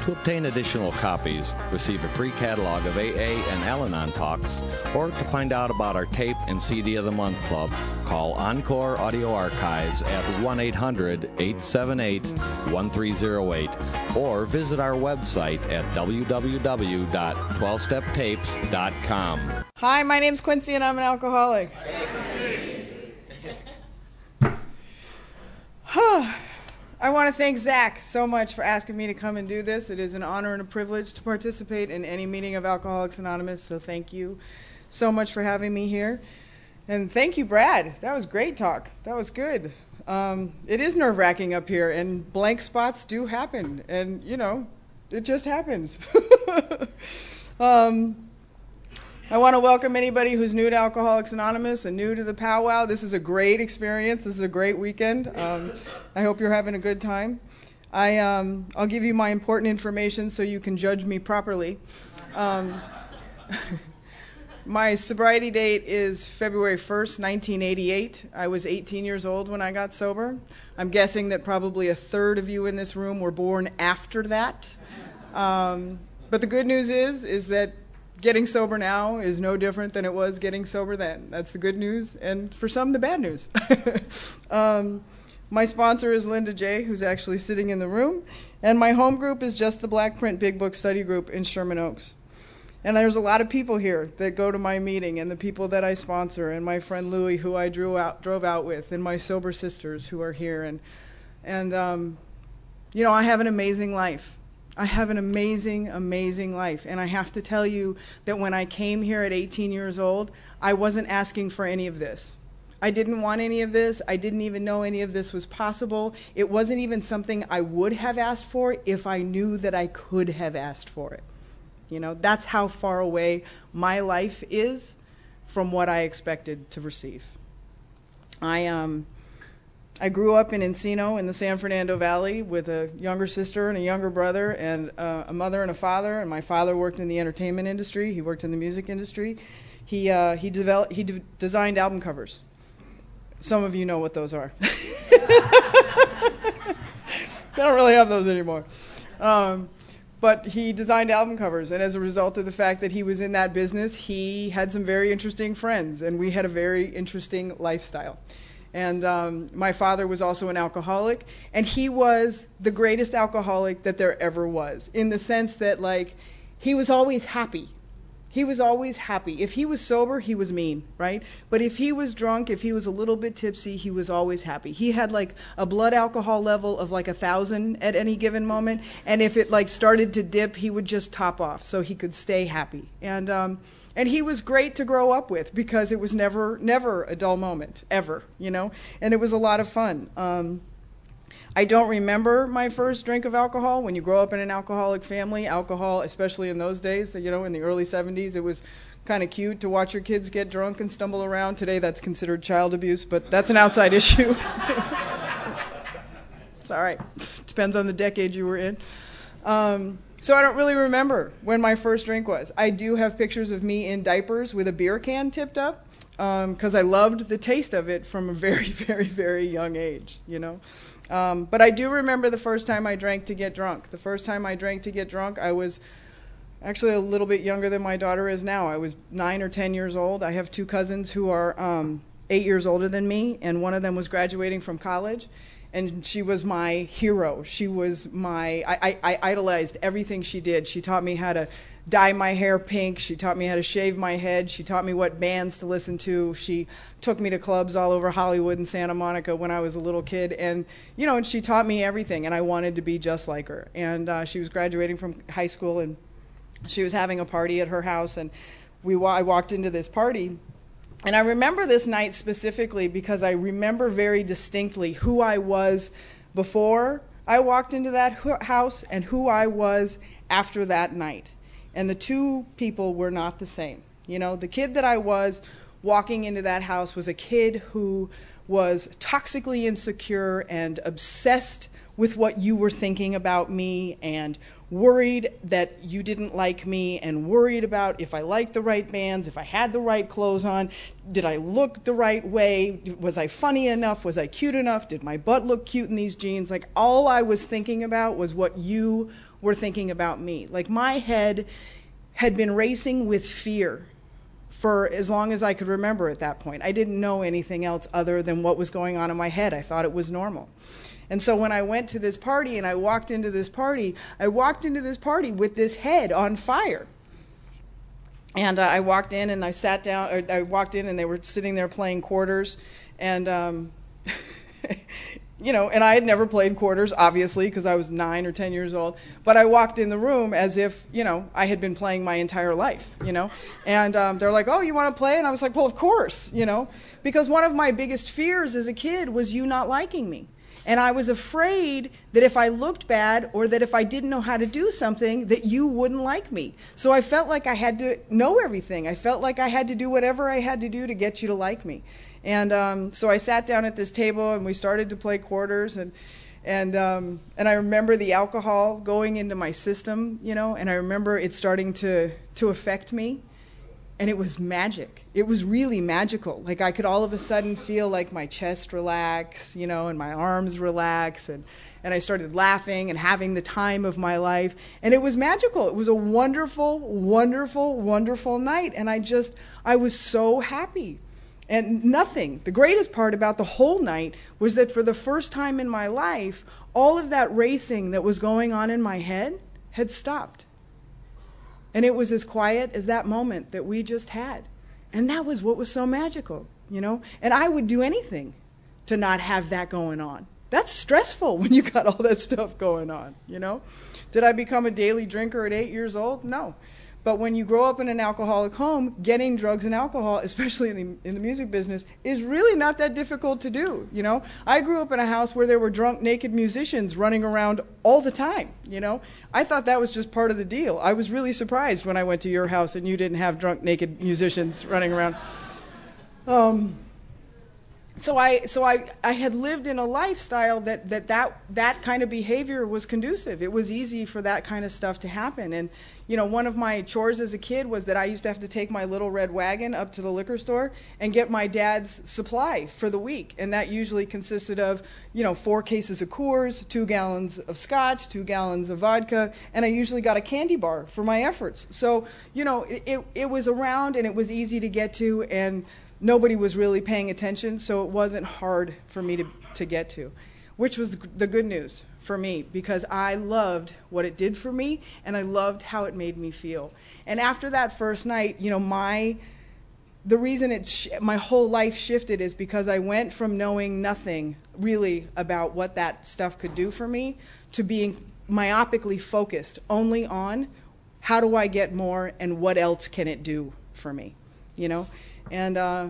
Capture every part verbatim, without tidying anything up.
To obtain additional copies, receive a free catalog of A A and Al-Anon talks, or to find out about our tape and C D of the Month Club, call Encore Audio Archives at one eight hundred, eight seven eight, one three zero eight or visit our website at w w w dot twelve step tapes dot com. Hi, my name's Quincy and I'm an alcoholic. I want to thank Zach so much for asking me to come and do this. It is an honor and a privilege to participate in any meeting of Alcoholics Anonymous, so thank you so much for having me here. And thank you, Brad. That was great talk. That was good. Um, it is nerve-wracking up here, and blank spots do happen, and, you know, it just happens. um, I want to welcome anybody who's new to Alcoholics Anonymous and new to the powwow. This is a great experience. This is a great weekend. Um, I hope you're having a good time. I, um, I'll give you my important information so you can judge me properly. Um, my sobriety date is February first, nineteen eighty-eight. I was eighteen years old when I got sober. I'm guessing that probably a third of you in this room were born after that. Um, but the good news is, is that getting sober now is no different than it was getting sober then. That's the good news, and for some, the bad news. um, my sponsor is Linda J., who's actually sitting in the room, and my home group is just the Black Print Big Book Study Group in Sherman Oaks. And there's a lot of people here that go to my meeting, and the people that I sponsor, and my friend Louie, who I drew out, drove out with, and my sober sisters who are here. And, and um, you know, I have an amazing life. I have an amazing, amazing life. And I have to tell you that when I came here at eighteen years old, I wasn't asking for any of this. I didn't want any of this. I didn't even know any of this was possible. It wasn't even something I would have asked for if I knew that I could have asked for it. You know, that's how far away my life is from what I expected to receive. I, um... I grew up in Encino in the San Fernando Valley with a younger sister and a younger brother and uh, a mother and a father. And my father worked in the entertainment industry. He worked in the music industry. He uh, he developed he de- designed album covers. Some of you know what those are. They don't really have those anymore. Um, but he designed album covers, and as a result of the fact that he was in that business, he had some very interesting friends, and we had a very interesting lifestyle. And um, my father was also an alcoholic, and he was the greatest alcoholic that there ever was, in the sense that, like, he was always happy. He was always happy. If he was sober, he was mean, right? But if he was drunk, if he was a little bit tipsy, he was always happy. He had, like, a blood alcohol level of, like, a thousand at any given moment, and if it, like, started to dip, he would just top off so he could stay happy. And um And he was great to grow up with because it was never, never a dull moment, ever, you know? And it was a lot of fun. Um, I don't remember my first drink of alcohol. When you grow up in an alcoholic family, alcohol, especially in those days, you know, in the early seventies, it was kind of cute to watch your kids get drunk and stumble around. Today, that's considered child abuse, but that's an outside issue. It's all right. Depends on the decade you were in. Um, So I don't really remember when my first drink was. I do have pictures of me in diapers with a beer can tipped up because um, I loved the taste of it from a very, very, very young age, you know. Um, but I do remember the first time I drank to get drunk. The first time I drank to get drunk, I was actually a little bit younger than my daughter is now. I was nine or ten years old. I have two cousins who are um, eight years older than me, and one of them was graduating from college. And she was my hero. She was my, I, I, I idolized everything she did. She taught me how to dye my hair pink. She taught me how to shave my head. She taught me what bands to listen to. She took me to clubs all over Hollywood and Santa Monica when I was a little kid. And, you know, and she taught me everything, and I wanted to be just like her. And uh, she was graduating from high school, and she was having a party at her house, and we I walked into this party. And I remember this night specifically because I remember very distinctly who I was before I walked into that house and who I was after that night. And the two people were not the same. You know, the kid that I was walking into that house was a kid who was toxically insecure and obsessed with what you were thinking about me and worried that you didn't like me and worried about if I liked the right bands, if I had the right clothes on, did I look the right way, was I funny enough, was I cute enough, did my butt look cute in these jeans? Like, all I was thinking about was what you were thinking about me. Like, my head had been racing with fear for as long as I could remember at that point. I didn't know anything else other than what was going on in my head. I thought it was normal. And so when I went to this party and I walked into this party, I walked into this party with this head on fire. And uh, I walked in and I sat down, or I walked in and they were sitting there playing quarters. And, um, you know, and I had never played quarters, obviously, because I was nine or ten years old. But I walked in the room as if, you know, I had been playing my entire life, you know. And um, they're like, oh, you want to play? And I was like, well, of course, you know. Because one of my biggest fears as a kid was you not liking me. And I was afraid that if I looked bad or that if I didn't know how to do something, that you wouldn't like me. So I felt like I had to know everything. I felt like I had to do whatever I had to do to get you to like me. And um, so I sat down at this table and we started to play quarters. And and um, and I remember the alcohol going into my system, you know, and I remember it starting to, to affect me. And it was magic. It was really magical. Like, I could all of a sudden feel like my chest relax, you know, and my arms relax. And, and I started laughing and having the time of my life. And it was magical. It was a wonderful, wonderful, wonderful night. And I just, I was so happy. And nothing, the greatest part about the whole night was that for the first time in my life, all of that racing that was going on in my head had stopped. And it was as quiet as that moment that we just had. And that was what was so magical, you know? And I would do anything to not have that going on. That's stressful when you got all that stuff going on, you know? Did I become a daily drinker at eight years old? No. But when you grow up in an alcoholic home, getting drugs and alcohol, especially in the, in the music business, is really not that difficult to do, you know? I grew up in a house where there were drunk, naked musicians running around all the time, you know? I thought that was just part of the deal. I was really surprised when I went to your house and you didn't have drunk, naked musicians running around. Um, so I so I, I had lived in a lifestyle that, that, that that kind of behavior was conducive. It was easy for that kind of stuff to happen. And you know, one of my chores as a kid was that I used to have to take my little red wagon up to the liquor store and get my dad's supply for the week. And that usually consisted of, you know, four cases of Coors, two gallons of scotch, two gallons of vodka, and I usually got a candy bar for my efforts. So, you know, it, it, it was around and it was easy to get to, and nobody was really paying attention, so it wasn't hard for me to, to get to, which was the good news for me, because I loved what it did for me, and I loved how it made me feel. And after that first night, you know, my the reason it sh- my whole life shifted is because I went from knowing nothing really about what that stuff could do for me to being myopically focused only on how do I get more and what else can it do for me, you know? And uh,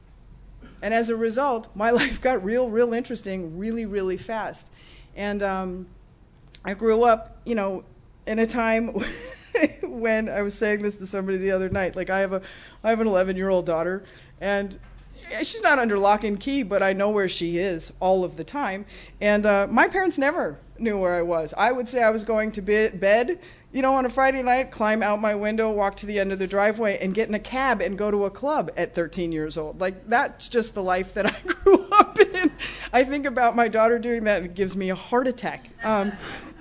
and as a result, my life got real, real interesting really, really fast. And um, I grew up, you know, in a time when I was saying this to somebody the other night. Like, I have a, I have an eleven-year-old daughter, and she's not under lock and key, but I know where she is all of the time. And uh, my parents never knew where I was. I would say I was going to be- bed, you know, on a Friday night, climb out my window, walk to the end of the driveway, and get in a cab and go to a club at thirteen years old. Like, that's just the life that I grew up in. I think about my daughter doing that, and it gives me a heart attack. Um,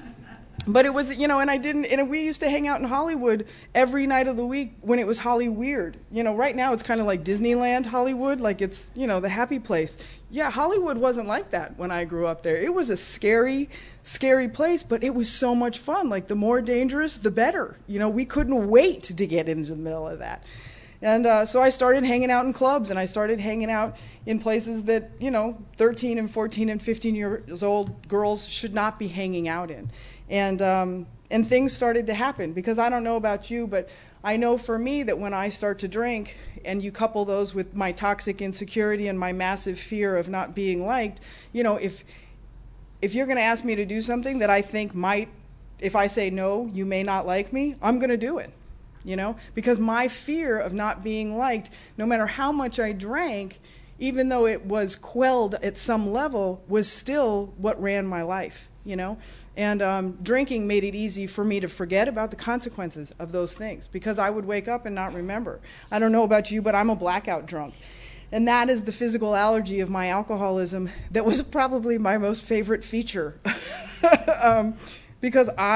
But it was, you know, and I didn't, and we used to hang out in Hollywood every night of the week when it was Holly Weird. You know, right now it's kind of like Disneyland Hollywood, like it's, you know, the happy place. Yeah, Hollywood wasn't like that when I grew up there. It was a scary, scary place, but it was so much fun. Like, the more dangerous, the better. You know, we couldn't wait to get into the middle of that. And uh, so I started hanging out in clubs, and I started hanging out in places that, you know, thirteen and fourteen and fifteen years old girls should not be hanging out in. And um, and things started to happen, because I don't know about you, but I know for me that when I start to drink, and you couple those with my toxic insecurity and my massive fear of not being liked, you know, if if you're going to ask me to do something that I think might, if I say no, you may not like me, I'm going to do it. You know, because my fear of not being liked, no matter how much I drank, even though it was quelled at some level, was still what ran my life, you know. And um, drinking made it easy for me to forget about the consequences of those things, because I would wake up and not remember. I don't know about you, but I'm a blackout drunk. And that is the physical allergy of my alcoholism that was probably my most favorite feature. um, because I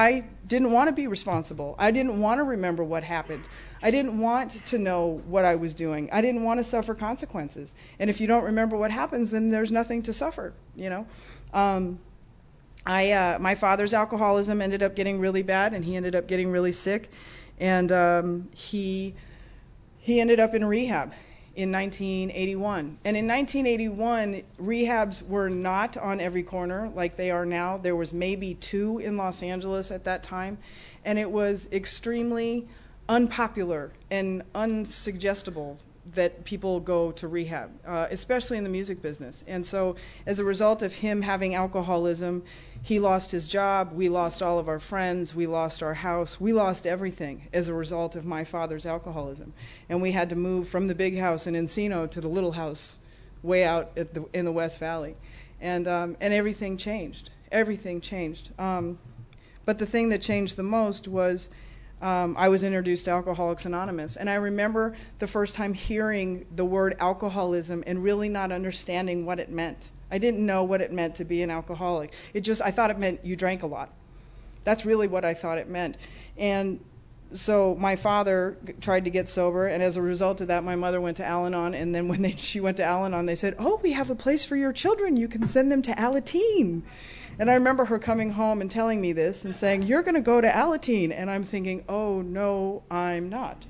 didn't want to be responsible. I didn't want to remember what happened. I didn't want to know what I was doing. I didn't want to suffer consequences. And if you don't remember what happens, then there's nothing to suffer, you know. Um, I, uh, my father's alcoholism ended up getting really bad, and he ended up getting really sick. And um, he, he ended up in rehab in nineteen eighty-one. And in nineteen eighty-one, rehabs were not on every corner like they are now. There was maybe two in Los Angeles at that time. And it was extremely unpopular and unsuggestible that people go to rehab, uh, especially in the music business. And so as a result of him having alcoholism, he lost his job, we lost all of our friends, we lost our house, we lost everything as a result of my father's alcoholism. And we had to move from the big house in Encino to the little house way out at the, in the West Valley. And, um, and everything changed. Everything changed. Um, but the thing that changed the most was Um, I was introduced to Alcoholics Anonymous, and I remember the first time hearing the word alcoholism and really not understanding what it meant. I didn't know what it meant to be an alcoholic. It just, I thought it meant you drank a lot. That's really what I thought it meant. And so my father g- tried to get sober, and as a result of that, my mother went to Al-Anon, and then when they, she went to Al-Anon, they said, oh, we have a place for your children. You can send them to Alateen. And I remember her coming home and telling me this and saying, you're going to go to Alateen. And I'm thinking, oh, no, I'm not.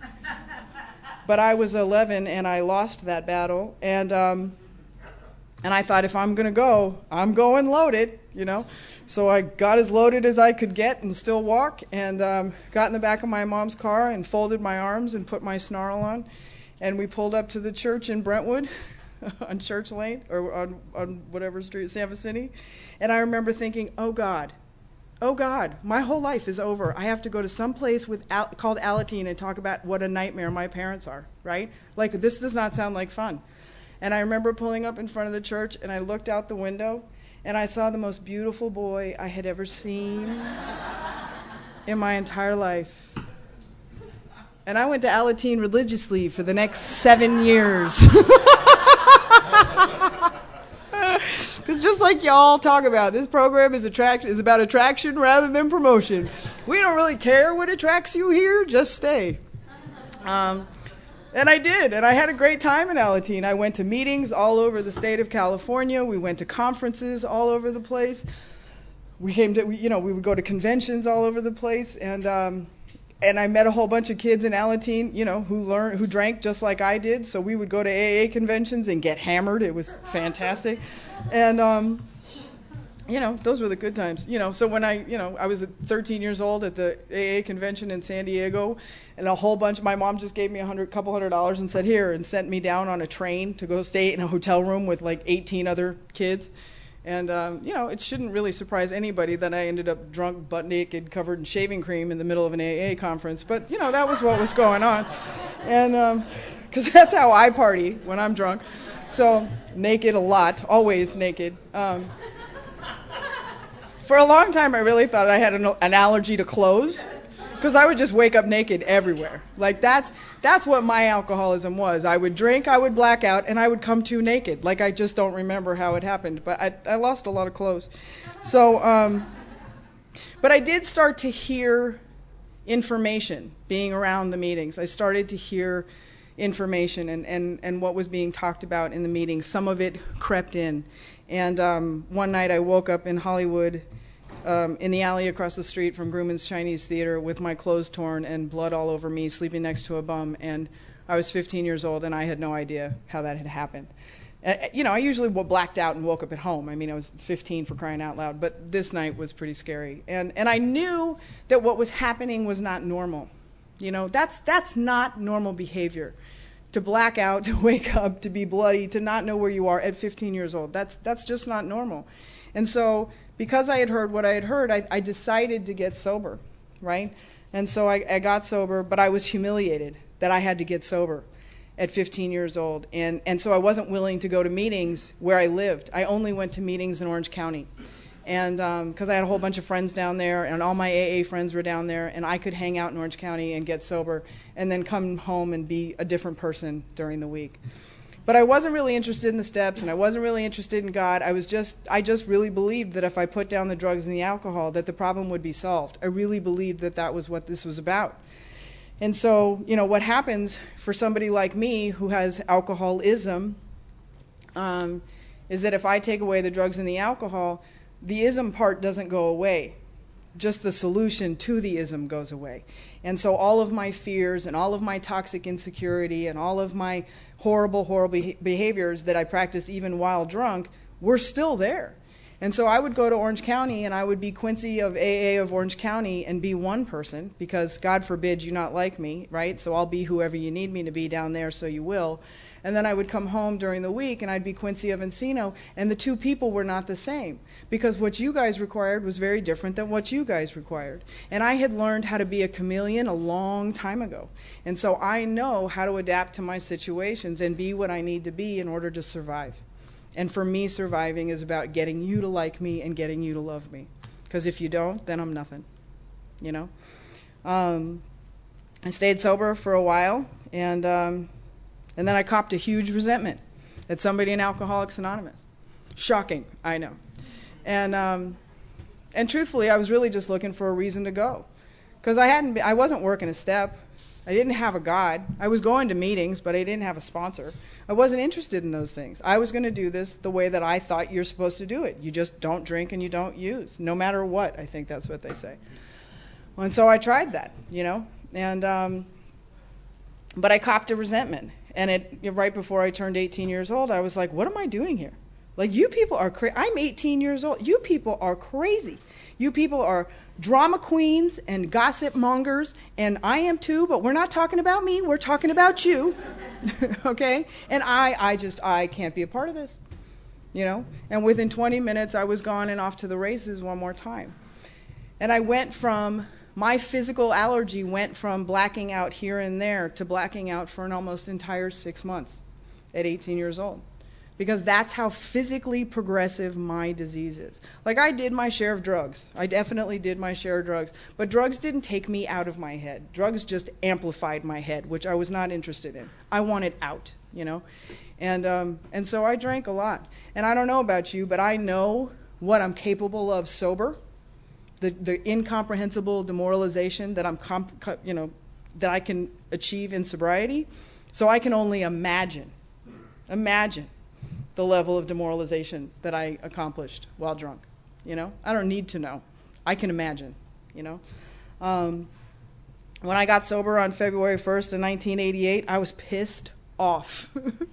But I was eleven, and I lost that battle. And um, and I thought, if I'm going to go, I'm going loaded, you know. So I got as loaded as I could get and still walk, and um, got in the back of my mom's car and folded my arms and put my snarl on. And we pulled up to the church in Brentwood on Church Lane, or on, on whatever street, San Vicente. And I remember thinking, oh, God, oh, God, my whole life is over. I have to go to some place with Al- called Alateen and talk about what a nightmare my parents are, right? Like, this does not sound like fun. And I remember pulling up in front of the church, and I looked out the window, and I saw the most beautiful boy I had ever seen in my entire life. And I went to Alateen religiously for the next seven years. Because just like y'all talk about, this program is attract is about attraction rather than promotion. We don't really care what attracts you here, just stay. Um, and I did, and I had a great time in Alateen. I went to meetings all over the state of California. We went to conferences all over the place. We came to, you know, we would go to conventions all over the place, and um, and I met a whole bunch of kids in Alateen, you know, who learned, who drank just like I did. So we would go to A A conventions and get hammered. It was fantastic. And, um, you know, those were the good times. You know, so when I, you know, I was thirteen years old at the A A convention in San Diego, and a whole bunch, my mom just gave me a hundred, couple hundred dollars and said, here, and sent me down on a train to go stay in a hotel room with like eighteen other kids. And, um, you know, it shouldn't really surprise anybody that I ended up drunk, butt naked, covered in shaving cream in the middle of an A A conference. But, you know, that was what was going on. And because um, that's how I party when I'm drunk. So naked a lot, always naked. Um, for a long time, I really thought I had an, an allergy to clothes, because I would just wake up naked everywhere. Like, that's that's what my alcoholism was. I would drink, I would black out, and I would come to naked. Like, I just don't remember how it happened. But I, I lost a lot of clothes. So, um, but I did start to hear information being around the meetings. I started to hear information and, and, and what was being talked about in the meetings. Some of it crept in. And um, one night I woke up in Hollywood, Um, in the alley across the street from Grumman's Chinese Theater, with my clothes torn and blood all over me, sleeping next to a bum. And I was fifteen years old, and I had no idea how that had happened. Uh, you know, I usually blacked out and woke up at home. I mean, I was fifteen, for crying out loud. But this night was pretty scary. And and I knew that what was happening was not normal. You know, that's that's not normal behavior. To black out, to wake up, to be bloody, to not know where you are at fifteen years old. That's that's just not normal. And so, because I had heard what I had heard, I, I decided to get sober, right? And so I, I got sober, but I was humiliated that I had to get sober at fifteen years old. And, and so I wasn't willing to go to meetings where I lived. I only went to meetings in Orange County. And because um, I had a whole bunch of friends down there, and all my A A friends were down there, and I could hang out in Orange County and get sober, and then come home and be a different person during the week. But I wasn't really interested in the steps, and I wasn't really interested in God. I was just, I just really believed that if I put down the drugs and the alcohol, that the problem would be solved. I really believed that that was what this was about. And so, you know, what happens for somebody like me who has alcoholism um, is that if I take away the drugs and the alcohol, the ism part doesn't go away. Just the solution to the ism goes away. And so all of my fears and all of my toxic insecurity and all of my horrible, horrible behaviors that I practiced even while drunk were still there. And so I would go to Orange County and I would be Quincy of A A of Orange County and be one person, because God forbid you not like me, right? So I'll be whoever you need me to be down there, so you will. And then I would come home during the week and I'd be Quincy of Encino, and the two people were not the same, because what you guys required was very different than what you guys required. And I had learned how to be a chameleon a long time ago. And so I know how to adapt to my situations and be what I need to be in order to survive. And for me, surviving is about getting you to like me and getting you to love me. Because if you don't, then I'm nothing, you know? Um, I stayed sober for a while, and... Um, And then I copped a huge resentment at somebody in Alcoholics Anonymous. Shocking, I know. And um, and truthfully, I was really just looking for a reason to go, because I hadn't, been, I wasn't working a step. I didn't have a God. I was going to meetings, but I didn't have a sponsor. I wasn't interested in those things. I was going to do this the way that I thought you're supposed to do it. You just don't drink and you don't use, no matter what. I think that's what they say. And so I tried that, you know, and um, but I copped a resentment. And it, right before I turned eighteen years old, I was like, what am I doing here? Like, you people are crazy. I'm eighteen years old. You people are crazy. You people are drama queens and gossip mongers, and I am too, but we're not talking about me. We're talking about you, okay? And I, I just, I can't be a part of this, you know? And within twenty minutes, I was gone and off to the races one more time. And I went from... My physical allergy went from blacking out here and there to blacking out for an almost entire six months at eighteen years old. Because that's how physically progressive my disease is. Like, I did my share of drugs. I definitely did my share of drugs. But drugs didn't take me out of my head. Drugs just amplified my head, which I was not interested in. I wanted out, you know? And, um, and so I drank a lot. And I don't know about you, but I know what I'm capable of sober. The, the incomprehensible demoralization that I'm, comp, you know, that I can achieve in sobriety. So I can only imagine, imagine the level of demoralization that I accomplished while drunk. You know, I don't need to know. I can imagine. You know, um, when I got sober on February first of nineteen eighty-eight, I was pissed off.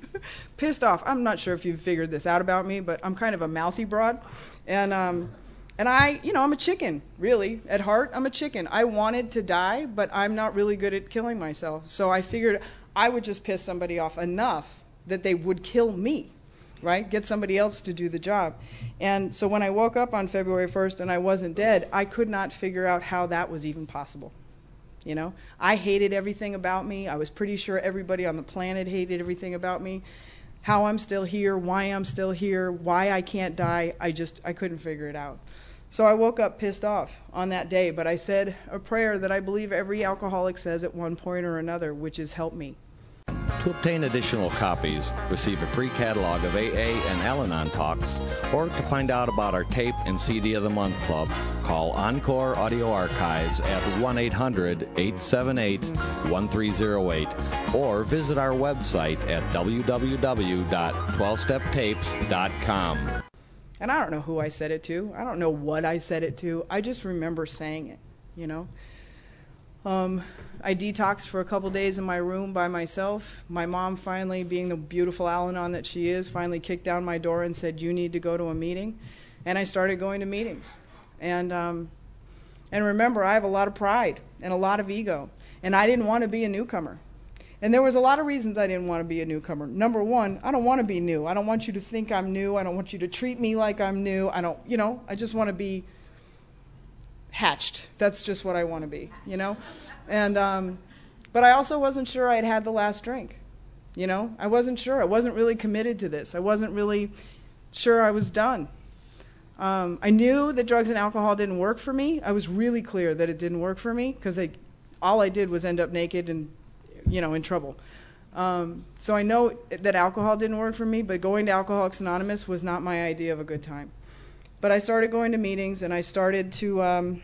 Pissed off. I'm not sure if you've figured this out about me, but I'm kind of a mouthy broad, and. Um, And I, you know, I'm a chicken, really. At heart, I'm a chicken. I wanted to die, but I'm not really good at killing myself. So I figured I would just piss somebody off enough that they would kill me, right? Get somebody else to do the job. And so when I woke up on February first and I wasn't dead, I could not figure out how that was even possible. You know, I hated everything about me. I was pretty sure everybody on the planet hated everything about me. How I'm still here, why I'm still here, why I can't die, I just, I couldn't figure it out. So I woke up pissed off on that day, but I said a prayer that I believe every alcoholic says at one point or another, which is, help me. To obtain additional copies, receive a free catalog of A A and Al-Anon talks, or to find out about our tape and C D of the Month Club, call Encore Audio Archives at one eight hundred, eight seven eight, one three zero eight, or visit our website at w w w dot twelve step tapes dot com. And I don't know who I said it to. I don't know what I said it to. I just remember saying it, you know. Um, I detoxed for a couple days in my room by myself. My mom finally, being the beautiful Al-Anon that she is, finally kicked down my door and said, you need to go to a meeting. And I started going to meetings. And, um, and remember, I have a lot of pride and a lot of ego. And I didn't want to be a newcomer. And there was a lot of reasons I didn't want to be a newcomer. Number one, I don't want to be new. I don't want you to think I'm new. I don't want you to treat me like I'm new. I don't, you know, I just want to be hatched. That's just what I want to be, you know? And, um, but I also wasn't sure I had had the last drink, you know? I wasn't sure. I wasn't really committed to this. I wasn't really sure I was done. Um, I knew that drugs and alcohol didn't work for me. I was really clear that it didn't work for me because all I did was end up naked and, you know, in trouble. Um, so I know that alcohol didn't work for me, but going to Alcoholics Anonymous was not my idea of a good time. But I started going to meetings, and I started to um,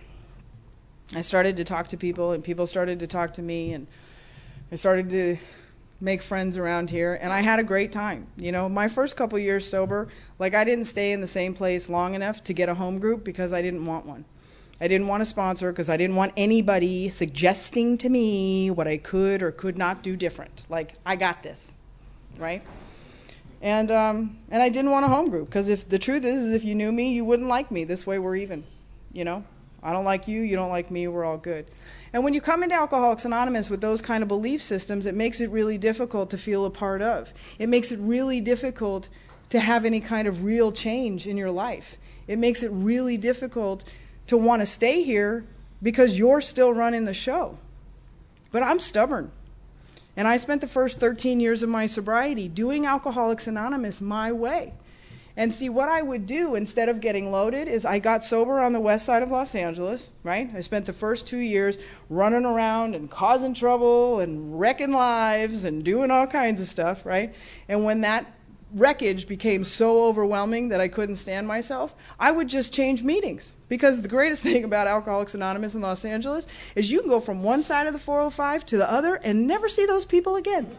I started to talk to people, and people started to talk to me, and I started to make friends around here, and I had a great time. You know, my first couple years sober, like I didn't stay in the same place long enough to get a home group because I didn't want one. I didn't want a sponsor because I didn't want anybody suggesting to me what I could or could not do different. Like, I got this, right? And um, and I didn't want a home group because if the truth is, is, if you knew me, you wouldn't like me. This way we're even, you know? I don't like you, you don't like me, we're all good. And when you come into Alcoholics Anonymous with those kind of belief systems, it makes it really difficult to feel a part of. It makes it really difficult to have any kind of real change in your life. It makes it really difficult to want to stay here because you're still running the show. But I'm stubborn. And I spent the first thirteen years of my sobriety doing Alcoholics Anonymous my way. And see, what I would do instead of getting loaded is I got sober on the west side of Los Angeles, right? I spent the first two years running around and causing trouble and wrecking lives and doing all kinds of stuff, right? And when that wreckage became so overwhelming that I couldn't stand myself, I would just change meetings. Because the greatest thing about Alcoholics Anonymous in Los Angeles is you can go from one side of the four oh five to the other and never see those people again,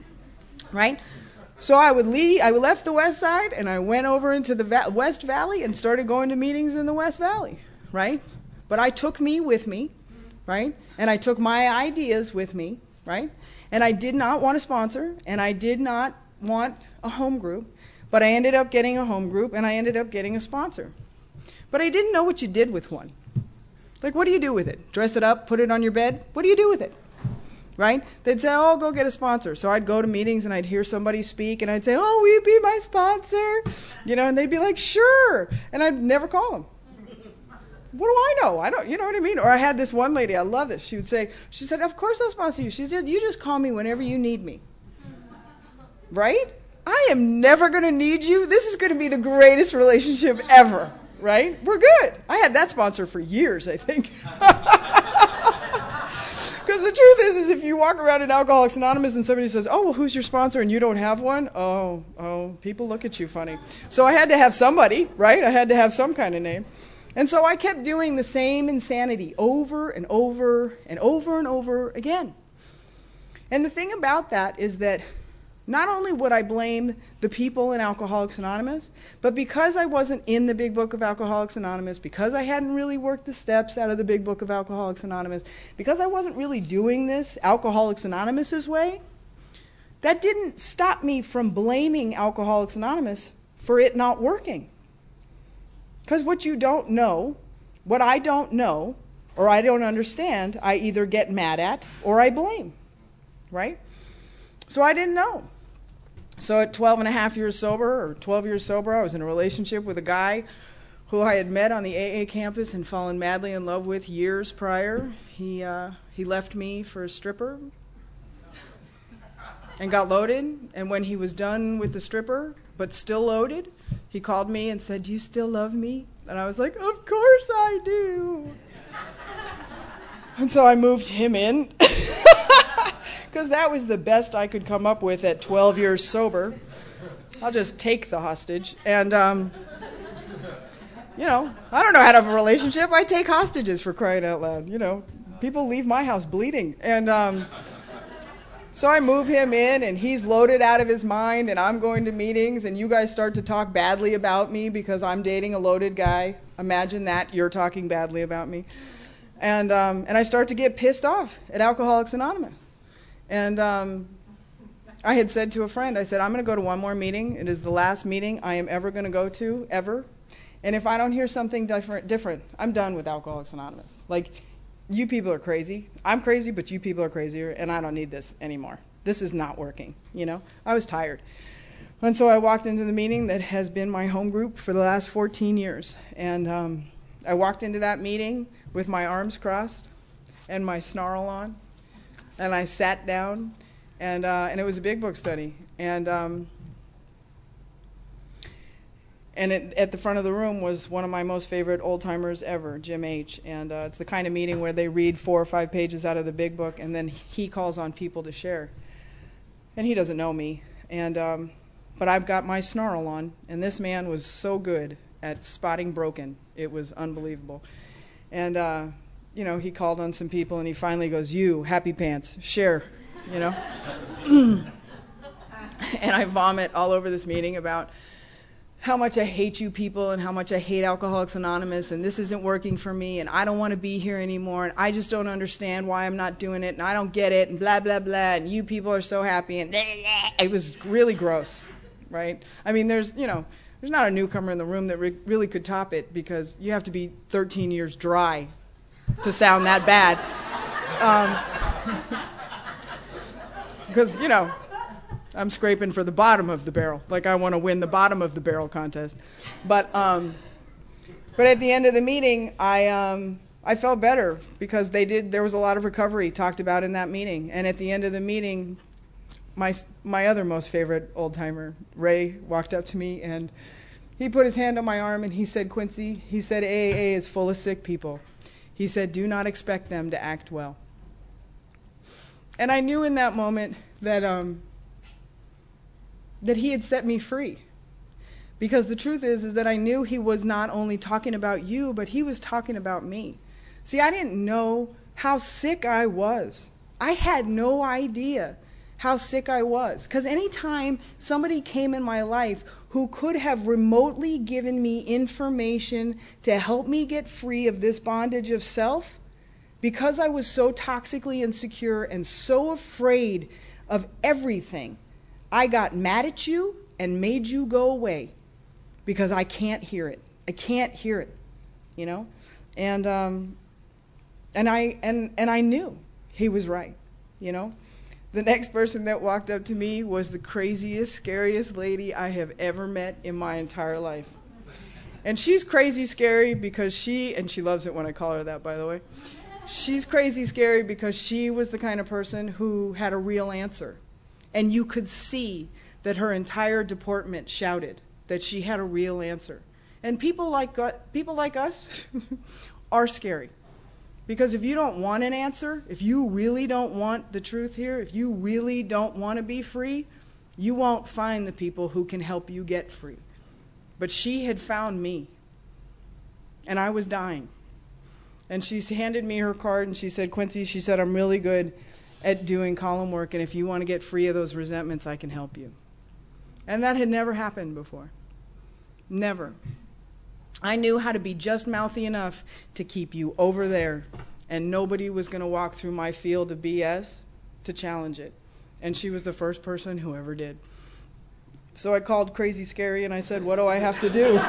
right? So I would leave, I left the west side and I went over into the va- West Valley and started going to meetings in the West Valley, right? But I took me with me, right? And I took my ideas with me, right? And I did not want a sponsor and I did not want a home group, but I ended up getting a home group and I ended up getting a sponsor. But I didn't know what you did with one. Like, what do you do with it? Dress it up, put it on your bed? What do you do with it? Right? They'd say, oh, go get a sponsor. So I'd go to meetings and I'd hear somebody speak and I'd say, oh, will you be my sponsor? You know, and they'd be like, sure. And I'd never call them. What do I know? I don't, you know what I mean? Or I had this one lady, I love this. She would say, she said, of course I'll sponsor you. She said, you just call me whenever you need me. Right? I am never going to need you. This is going to be the greatest relationship ever. Right? We're good. I had that sponsor for years, I think. Because the truth is, is if you walk around in Alcoholics Anonymous and somebody says, oh, well, who's your sponsor and you don't have one? Oh, oh, people look at you funny. So I had to have somebody, right? I had to have some kind of name. And so I kept doing the same insanity over and over and over and over again. And the thing about that is that not only would I blame the people in Alcoholics Anonymous, but because I wasn't in the Big Book of Alcoholics Anonymous, because I hadn't really worked the steps out of the Big Book of Alcoholics Anonymous, because I wasn't really doing this Alcoholics Anonymous's way, that didn't stop me from blaming Alcoholics Anonymous for it not working. Because what you don't know, what I don't know, or I don't understand, I either get mad at or I blame, right? So I didn't know. So at twelve and a half years sober, or twelve years sober, I was in a relationship with a guy who I had met on the A A campus and fallen madly in love with years prior. He uh, he left me for a stripper and got loaded. And when he was done with the stripper, but still loaded, he called me and said, do you still love me? And I was like, of course I do. And so I moved him in. Because that was the best I could come up with at twelve years sober. I'll just take the hostage. And, um, you know, I don't know how to have a relationship. I take hostages, for crying out loud. You know, people leave my house bleeding. And um, so I move him in, and he's loaded out of his mind, and I'm going to meetings, and you guys start to talk badly about me because I'm dating a loaded guy. Imagine that, you're talking badly about me. And, um, and I start to get pissed off at Alcoholics Anonymous. And um, I had said to a friend, I said, I'm going to go to one more meeting. It is the last meeting I am ever going to go to, ever. And if I don't hear something different, different, I'm done with Alcoholics Anonymous. Like, you people are crazy. I'm crazy, but you people are crazier, and I don't need this anymore. This is not working, you know? I was tired. And so I walked into the meeting that has been my home group for the last fourteen years. And um, I walked into that meeting with my arms crossed and my snarl on. And I sat down, and uh, and it was a big book study. And um, and it, at the front of the room was one of my most favorite old-timers ever, Jim H. And uh, it's the kind of meeting where they read four or five pages out of the big book, and then he calls on people to share. and he doesn't know me. And um, but I've got my snarl on, and this man was so good at spotting broken. It was unbelievable. And uh, you know, he called on some people, and he finally goes, "You, Happy Pants, share," you know. And I vomit all over this meeting about how much I hate you people and how much I hate Alcoholics Anonymous, and this isn't working for me, and I don't want to be here anymore, and I just don't understand why I'm not doing it, and I don't get it, and blah, blah, blah, and you people are so happy, and blah, blah. It was really gross, right? I mean, there's, you know, there's not a newcomer in the room that re- really could top it, because you have to be thirteen years dry to sound that bad. Um, because, you know, I'm scraping for the bottom of the barrel, like I want to win the bottom of the barrel contest. But um, but at the end of the meeting, I um, I felt better because they did. There was a lot of recovery talked about in that meeting. And at the end of the meeting, my my other most favorite old timer, Ray, walked up to me and he put his hand on my arm and he said, "Quincy," he said, "A A A is full of sick people." He said, "Do not expect them to act well." And I knew in that moment that. Um, that he had set me free. Because the truth is, is that I knew he was not only talking about you, but he was talking about me. See, I didn't know how sick I was. I had no idea how sick I was. Because anytime somebody came in my life who could have remotely given me information to help me get free of this bondage of self, because I was so toxically insecure and so afraid of everything, I got mad at you and made you go away because I can't hear it. I can't hear it, you know? And um, and I and and I knew he was right, you know? The next person that walked up to me was the craziest, scariest lady I have ever met in my entire life. And she's crazy scary because she, and she loves it when I call her that, by the way. She's crazy scary because she was the kind of person who had a real answer. And you could see that her entire deportment shouted that she had a real answer. And people like uh, people like us are scary. Because if you don't want an answer, if you really don't want the truth here, if you really don't want to be free, you won't find the people who can help you get free. But she had found me. And I was dying. And she handed me her card and she said, "Quincy," she said, "I'm really good at doing column work, and if you want to get free of those resentments, I can help you." And that had never happened before. Never. I knew how to be just mouthy enough to keep you over there, and nobody was going to walk through my field of B S to challenge it. And she was the first person who ever did. So I called Crazy Scary and I said, "What do I have to do?"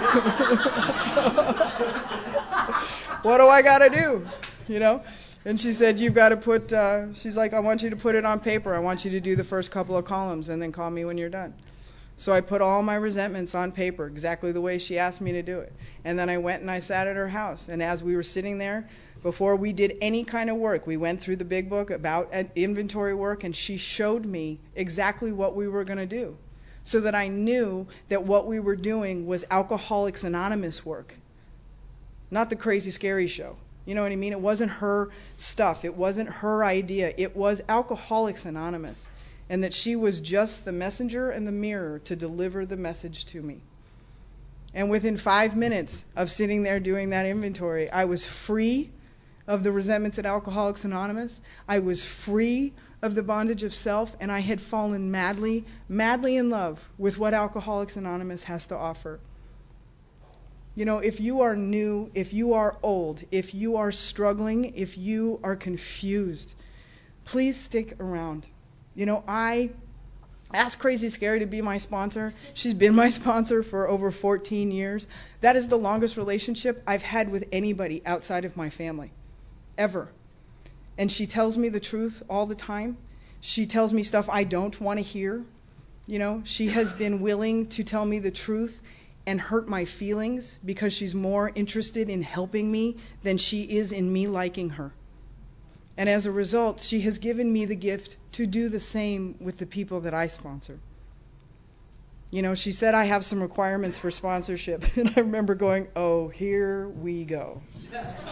What do I got to do? You know? And she said, "You've got to put," uh, she's like, "I want you to put it on paper. I want you to do the first couple of columns and then call me when you're done." So I put all my resentments on paper, exactly the way she asked me to do it. And then I went and I sat at her house. And as we were sitting there, before we did any kind of work, we went through the big book about inventory work, and she showed me exactly what we were going to do, so that I knew that what we were doing was Alcoholics Anonymous work, not the Crazy Scary show. You know what I mean? It wasn't her stuff. It wasn't her idea. It was Alcoholics Anonymous. And that she was just the messenger and the mirror to deliver the message to me. And within five minutes of sitting there doing that inventory, I was free of the resentments at Alcoholics Anonymous. I was free of the bondage of self, and I had fallen madly, madly in love with what Alcoholics Anonymous has to offer. You know, if you are new, if you are old, if you are struggling, if you are confused, please stick around. You know, I asked Crazy Scary to be my sponsor. She's been my sponsor for over fourteen years. That is the longest relationship I've had with anybody outside of my family, ever. And she tells me the truth all the time. She tells me stuff I don't want to hear. You know, she has been willing to tell me the truth and hurt my feelings because she's more interested in helping me than she is in me liking her. And as a result, she has given me the gift to do the same with the people that I sponsor. You know, she said I have some requirements for sponsorship, and I remember going, "Oh, here we go."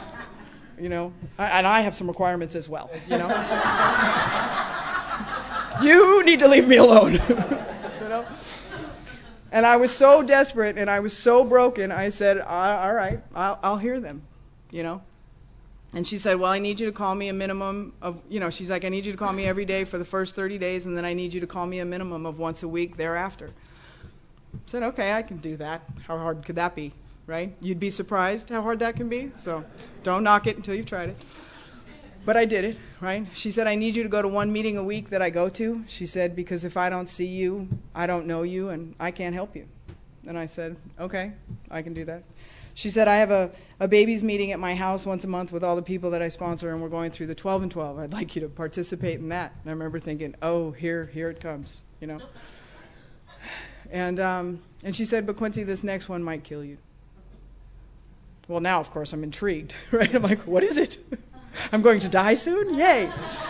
You know, I, and I have some requirements as well, you know. You need to leave me alone. You know? And I was so desperate and I was so broken, I said, all right, I'll, I'll hear them, you know. And she said, well, I need you to call me a minimum of, you know, she's like, I need you to call me every day for the first thirty days, and then I need you to call me a minimum of once a week thereafter. I said, okay, I can do that. How hard could that be, right? You'd be surprised how hard that can be, so don't knock it until you've tried it. But I did it, right? She said, I need you to go to one meeting a week that I go to. She said, because if I don't see you, I don't know you, and I can't help you. And I said, okay, I can do that. She said, I have a, a babies meeting at my house once a month with all the people that I sponsor, and we're going through the twelve and twelve. I'd like you to participate in that. And I remember thinking, oh, here, here it comes, you know. And, um, and she said, but Quincy, this next one might kill you. Well, now, of course, I'm intrigued, right? I'm like, what is it? I'm going to die soon? Yay.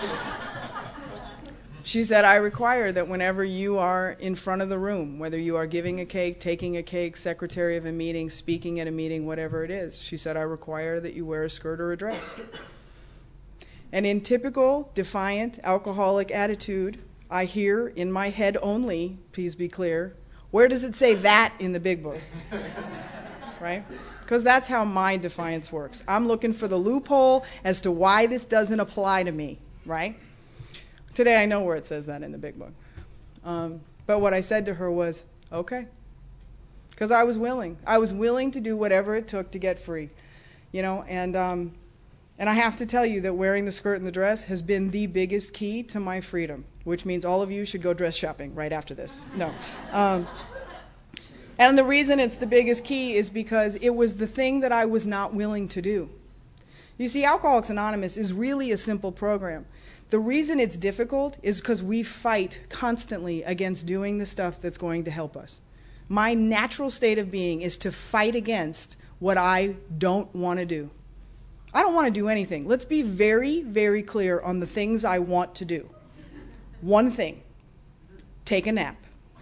She said, I require that whenever you are in front of the room, whether you are giving a cake, taking a cake, secretary of a meeting, speaking at a meeting, whatever it is, she said, I require that you wear a skirt or a dress. And in typical, defiant, alcoholic attitude, I hear in my head only, please be clear, where does it say that in the big book? Right? Because that's how my defiance works. I'm looking for the loophole as to why this doesn't apply to me, right? Today I know where it says that in the big book. Um, but what I said to her was, okay. Because I was willing. I was willing to do whatever it took to get free. You know, and, um, and I have to tell you that wearing the skirt and the dress has been the biggest key to my freedom, which means all of you should go dress shopping right after this. No. Um, And the reason it's the biggest key is because it was the thing that I was not willing to do. You see, Alcoholics Anonymous is really a simple program. The reason it's difficult is because we fight constantly against doing the stuff that's going to help us. My natural state of being is to fight against what I don't want to do. I don't want to do anything. Let's be very, very clear on the things I want to do. One thing, take a nap.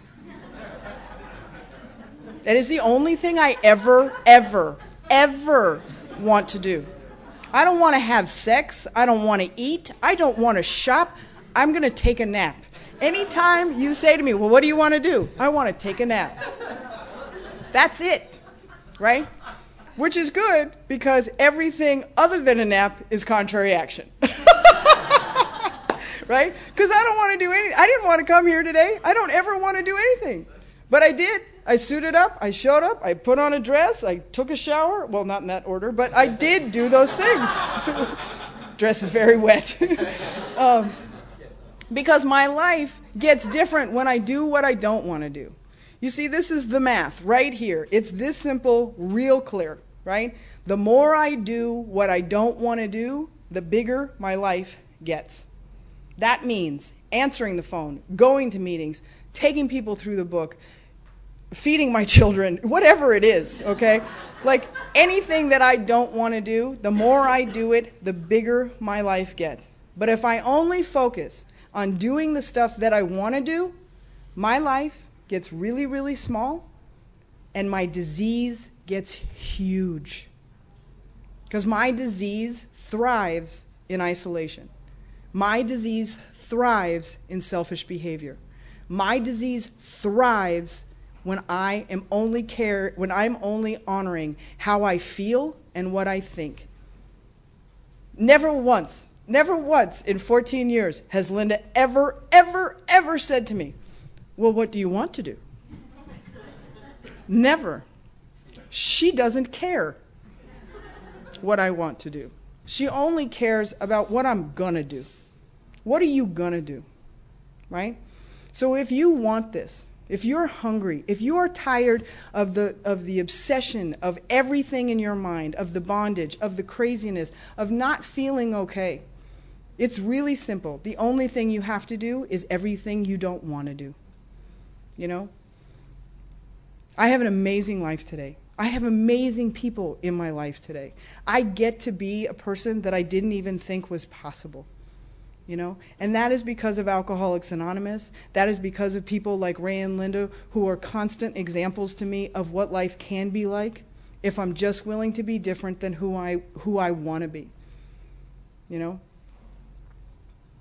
That is the only thing I ever, ever, ever want to do. I don't want to have sex. I don't want to eat. I don't want to shop. I'm going to take a nap. Anytime you say to me, well, what do you want to do? I want to take a nap. That's it, right? Which is good because everything other than a nap is contrary action. Right? Because I don't want to do anything. I didn't want to come here today. I don't ever want to do anything. But I did. I suited up, I showed up, I put on a dress, I took a shower. Well, not in that order, but I did do those things. Dress is very wet. um, because my life gets different when I do what I don't want to do. You see, this is the math right here. It's this simple, real clear, right? The more I do what I don't want to do, the bigger my life gets. That means answering the phone, going to meetings, taking people through the book, feeding my children, whatever it is, okay? Like anything that I don't want to do, the more I do it, the bigger my life gets. But if I only focus on doing the stuff that I want to do, my life gets really, really small and my disease gets huge. Because my disease thrives in isolation. My disease thrives in selfish behavior. My disease thrives when I am only care, when I'm only honoring how I feel and what I think. Never once, never once in fourteen years has Linda ever, ever, ever said to me, well, what do you want to do? Never. She doesn't care what I want to do. She only cares about what I'm gonna do. What are you gonna do? Right? So if you want this, if you're hungry, if you are tired of the of the obsession of everything in your mind, of the bondage, of the craziness, of not feeling okay, it's really simple. The only thing you have to do is everything you don't want to do. You know? I have an amazing life today. I have amazing people in my life today. I get to be a person that I didn't even think was possible. You know, and that is because of Alcoholics Anonymous. That is because of people like Ray and Linda who are constant examples to me of what life can be like if I'm just willing to be different than who I who I want to be. You know?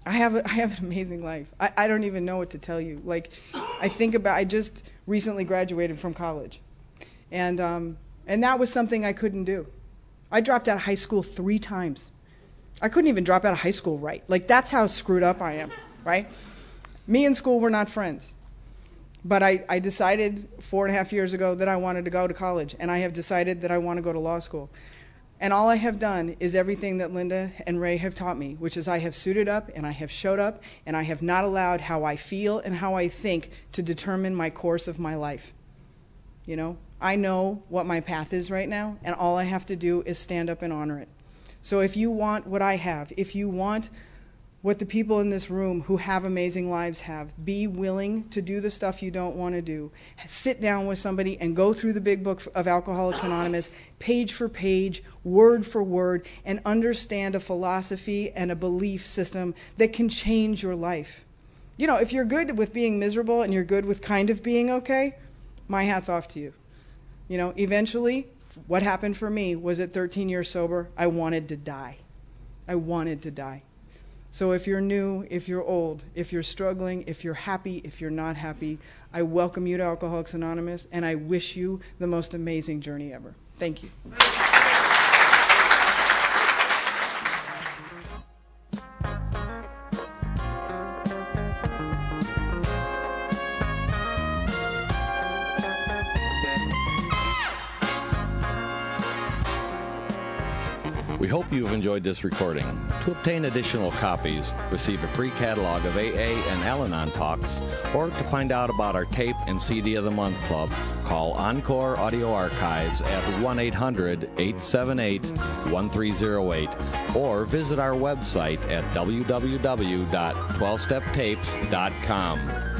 I have a, I have an amazing life. I, I don't even know what to tell you. Like, I think about, I just recently graduated from college. And, um, and that was something I couldn't do. I dropped out of high school three times. I couldn't even drop out of high school right. Like, that's how screwed up I am, right? Me and school were not friends. But I, I decided four and a half years ago that I wanted to go to college. And I have decided that I want to go to law school. And all I have done is everything that Linda and Ray have taught me, which is I have suited up and I have showed up and I have not allowed how I feel and how I think to determine my course of my life. You know, I know what my path is right now, and all I have to do is stand up and honor it. So if you want what I have, if you want what the people in this room who have amazing lives have, be willing to do the stuff you don't want to do. Sit down with somebody and go through the big book of Alcoholics Anonymous, page for page, word for word, and understand a philosophy and a belief system that can change your life. You know, if you're good with being miserable and you're good with kind of being okay, my hat's off to you. You know, eventually, what happened for me was at thirteen years sober, I wanted to die. I wanted to die. So if you're new, if you're old, if you're struggling, if you're happy, if you're not happy, I welcome you to Alcoholics Anonymous, and I wish you the most amazing journey ever. Thank you. We hope you've enjoyed this recording. To obtain additional copies, receive a free catalog of A A and Al-Anon talks, or to find out about our tape and C D of the Month Club, call Encore Audio Archives at one eight hundred, eight seven eight, one three zero eight, or visit our website at w w w dot twelve step tapes dot com.